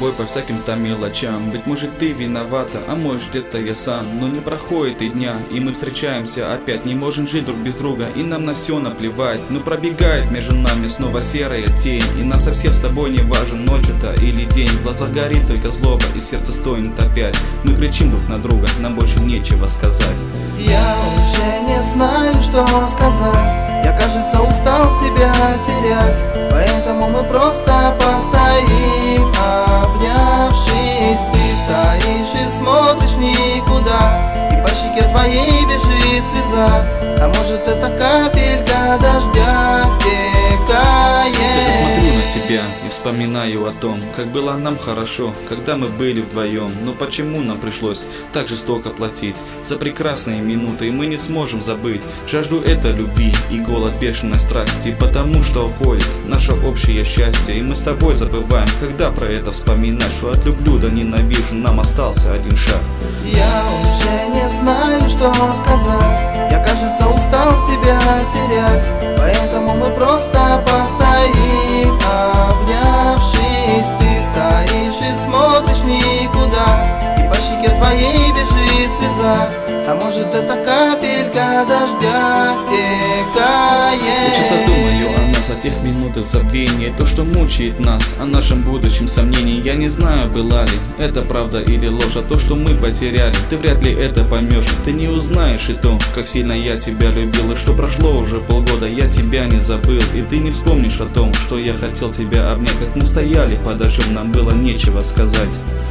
тобой по всяким там мелочам. Быть может ты виновата, а может где-то я сам. Но не проходит и дня, и мы встречаемся опять. Не можем жить друг без друга, и нам на все наплевать. Но пробегает между нами снова серая тень, и нам совсем с тобой не важен, ночь это или день. В глазах горит только злоба, и сердце стонет опять. Мы кричим друг на друга, нам больше нечего сказать. Я уже не знаю, что сказать. Я, кажется, устал тебя терять, поэтому мы просто постоим, обнявшись. Ты стоишь и смотришь никуда, и по щеке твоей бежит слеза. А может, это капелька дождя стекает. Я смотрю на тебя и вспоминаю о том, как было нам хорошо, когда мы были вдвоем. Но почему нам пришлось так жестоко платить за прекрасные минуты, и мы не сможем забыть жажду этой любви и голод бешеной страсти, потому что уходит наше общее счастье, и мы с тобой забываем, когда про это вспоминать, что от люблю до ненавижу нам остался один шаг. Я уже не знаю, что сказать. Я, кажется, устал тебя терять, поэтому мы просто постоим, обнявшись. Ты стоишь и смотришь никуда, и по щеке твоей бежит слеза. А может, это капелька дождя стекает. Я часто думаю о нас, о тех минутах забвения, то, что мучает нас, о нашем будущем сомнении. Я не знаю, была ли это правда или ложь, а то, что мы потеряли, ты вряд ли это поймешь. Ты не узнаешь и то, как сильно я тебя любил, и что прошло уже полгода, я тебя не забыл. И ты не вспомнишь о том, что я хотел тебя обнять, как мы стояли под дождем, нам было нечего сказать.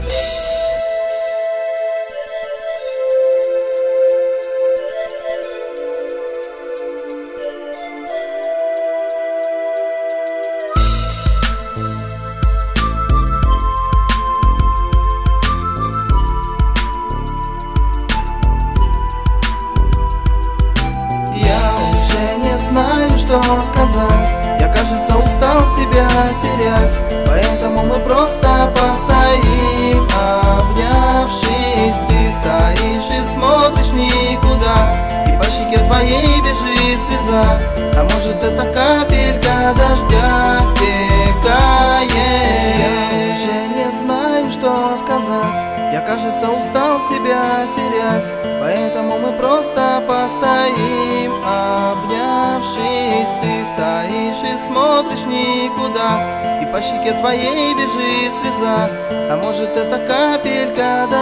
Знаю, что сказать. Я, кажется, устал тебя терять, поэтому мы просто постоим, обнявшись. Ты стоишь и смотришь никуда, и по щеке твоей бежит слеза. А может, это капелька дождя стекает. Я уже не знаю, что сказать. Я, кажется, устал тебя терять, поэтому мы просто постоим, обнявшись. Ты стоишь и смотришь никуда, и по щеке твоей бежит слеза. А может, это капелька